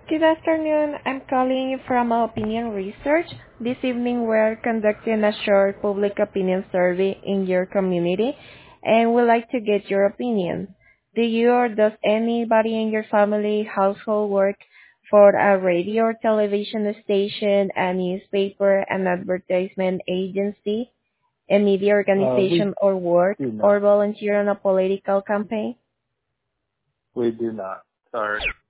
Good afternoon. I'm calling you from Opinion Research. This evening, we're conducting a short public opinion survey in your community, and we'd like to get your opinion. Do you or does anybody in your family household work for a radio or television station, a newspaper, an advertisement agency, a media We organization, or work do or not. volunteer on a political campaign? We do not. Sorry.